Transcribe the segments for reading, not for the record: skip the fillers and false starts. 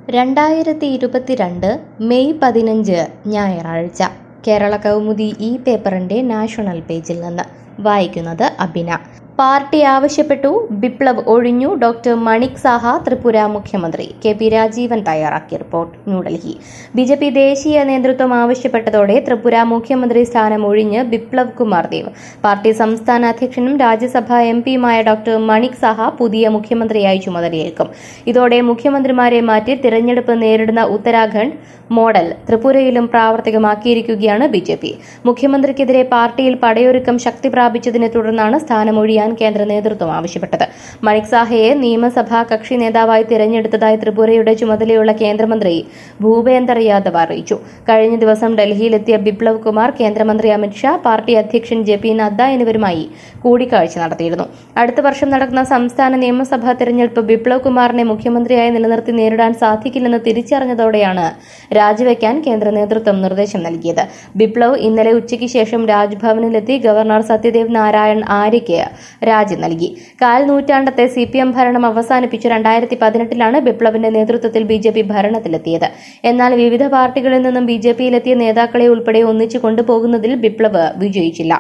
2022 May 15 ഞായറാഴ്ച കേരള കൗമുദി ഈ പേപ്പറിന്റെ നാഷണൽ പേജിൽ നിന്ന് വായിക്കുന്നത് അബിന. പാർട്ടി ആവശ്യപ്പെട്ടു, ബിപ്ലവ് ഒഴിഞ്ഞു, ഡോക്ടർ മണിക് സാഹ ത്രിപുര മുഖ്യമന്ത്രി. കെ.പി. രാജീവൻ തയ്യാറാക്കിയ റിപ്പോർട്ട്. ന്യൂഡൽഹി. ബി.ജെ.പി. ദേശീയ നേതൃത്വം ആവശ്യപ്പെട്ടതോടെ ത്രിപുര മുഖ്യമന്ത്രി സ്ഥാനം ഒഴിഞ്ഞ് ബിപ്ലവ് കുമാർ ദേവ്. പാർട്ടി സംസ്ഥാന അധ്യക്ഷനും രാജ്യസഭാ എം.പിയുമായ ഡോക്ടർ മണിക് സാഹ പുതിയ മുഖ്യമന്ത്രിയായി ചുമതലയേൽക്കും. ഇതോടെ മുഖ്യമന്ത്രിമാരെ മാറ്റി തിരഞ്ഞെടുപ്പ് നേരിടുന്ന ഉത്തരാഖണ്ഡ് മോഡൽ ത്രിപുരയിലും പ്രാവർത്തികമാക്കിയിരിക്കുകയാണ് ബി.ജെ.പി. മുഖ്യമന്ത്രിക്കെതിരെ പാർട്ടിയിൽ പടയൊരുക്കം ശക്തി പ്രാപിച്ചതിനെ തുടർന്നാണ് സ്ഥാനമൊഴിയാൻ കേന്ദ്ര നേതൃത്വം ആവശ്യപ്പെട്ടത്. മണിക് സാഹയെ നിയമസഭാ കക്ഷി നേതാവായി തിരഞ്ഞെടുത്തതായി ത്രിപുരയുടെ ചുമതലയുള്ള കേന്ദ്രമന്ത്രി ഭൂപേന്ദർ യാദവ് അറിയിച്ചു. കഴിഞ്ഞ ദിവസം ഡൽഹിയിലെത്തിയ ബിപ്ലവ് കുമാർ കേന്ദ്രമന്ത്രി അമിത്ഷാ, പാർട്ടി അധ്യക്ഷൻ ജെ.പി. നദ്ദ എന്നിവരുമായി കൂടിക്കാഴ്ച നടത്തിയിരുന്നു. അടുത്ത വർഷം നടക്കുന്ന സംസ്ഥാന നിയമസഭാ തെരഞ്ഞെടുപ്പ് ബിപ്ലവ് കുമാറിനെ മുഖ്യമന്ത്രിയായി നിലനിർത്തി നേരിടാൻ സാധിക്കില്ലെന്ന് തിരിച്ചറിഞ്ഞതോടെയാണ് രാജിവെക്കാൻ കേന്ദ്ര നേതൃത്വം നിർദ്ദേശം നൽകിയത്. ബിപ്ലവ് ഇന്നലെ ഉച്ചയ്ക്ക് ശേഷം രാജ്ഭവനിലെത്തി ഗവർണർ സത്യദേവ് നാരായൺ ആര്യയ്ക്ക് രാജി നൽകി. കാൽ നൂറ്റാണ്ടത്തെ CPM ഭരണം അവസാനിപ്പിച്ച് 2018 ബിപ്ലവിന്റെ നേതൃത്വത്തിൽ ബി.ജെ.പി. ഭരണത്തിലെത്തിയത്. എന്നാൽ വിവിധ പാർട്ടികളിൽ നിന്നും ബി.ജെ.പിയിലെത്തിയ നേതാക്കളെ ഉൾപ്പെടെ ഒന്നിച്ചു കൊണ്ടുപോകുന്നതിൽ ബിപ്ലവ് വിജയിച്ചില്ല.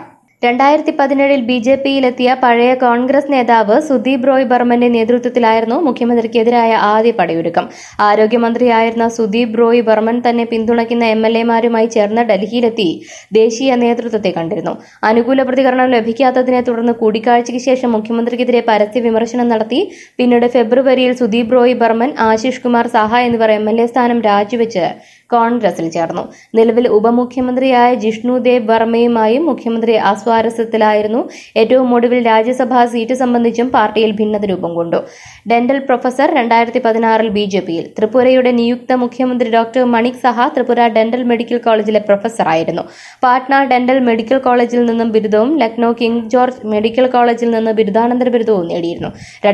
2017 ബി.ജെ.പിയിലെത്തിയ പഴയ കോൺഗ്രസ് നേതാവ് സുദീപ് റോയ് ബർമന്റെ നേതൃത്വത്തിലായിരുന്നു മുഖ്യമന്ത്രിക്കെതിരായ ആദ്യ പടയൊരുക്കം. ആരോഗ്യമന്ത്രിയായിരുന്ന സുദീപ് റോയ് ബർമൻ തന്നെ പിന്തുണയ്ക്കുന്ന MLA-മാരുമായി ചേർന്ന് ഡൽഹിയിലെത്തി ദേശീയ നേതൃത്വത്തെ കണ്ടിരുന്നു. അനുകൂല പ്രതികരണം ലഭിക്കാത്തതിനെ തുടർന്ന് കൂടിക്കാഴ്ചയ്ക്ക് ശേഷം മുഖ്യമന്ത്രിക്കെതിരെ പരസ്യ വിമർശനം നടത്തി. പിന്നീട് ഫെബ്രുവരിയിൽ സുദീപ് റോയ് ബർമൻ, ആശിഷ് കുമാർ സാഹ എന്നിവർ MLA സ്ഥാനം രാജിവെച്ച് കോൺഗ്രസിൽ ചേർന്നു. നിലവിൽ ഉപമുഖ്യമന്ത്രിയായ ജിഷ്ണു ദേവ് വർമ്മയുമായും മുഖ്യമന്ത്രി അസ്വാരസ്യത്തിലായിരുന്നു. ഏറ്റവും ഒടുവിൽ രാജ്യസഭാ സീറ്റ് സംബന്ധിച്ചും പാർട്ടിയിൽ ഭിന്നത രൂപം കൊണ്ടു. Dental professor 2016 ബി.ജെ.പിയിൽ. ത്രിപുരയുടെ നിയുക്ത മുഖ്യമന്ത്രി doctor Manik Saha Tripura dental medical കോളേജിലെ പ്രൊഫസറായിരുന്നു. പാട്ന ഡെന്റൽ മെഡിക്കൽ കോളേജിൽ നിന്നും ബിരുദവും ലക്നൌ കിങ് ജോർജ് മെഡിക്കൽ കോളേജിൽ നിന്ന് ബിരുദാനന്തര ബിരുദവും നേടിയിരുന്നു.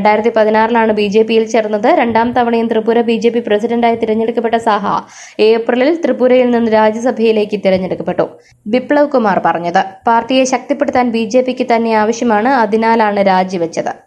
2016 ബി.ജെ.പിയിൽ ചേർന്നത്. രണ്ടാം തവണയും ത്രിപുര ബി.ജെ.പി. പ്രസിഡന്റായി തിരഞ്ഞെടുക്കപ്പെട്ട സാഹ ഏപ്രിലിൽ ത്രിപുരയിൽ നിന്ന് രാജ്യസഭയിലേക്ക് തിരഞ്ഞെടുക്കപ്പെട്ടു. ബിപ്ലവ് കുമാർ പറഞ്ഞത്, പാർട്ടിയെ ശക്തിപ്പെടുത്താൻ ബി.ജെ.പിക്ക് തന്നെ ആവശ്യമാണ്, അതിനാലാണ് രാജിവെച്ചത്.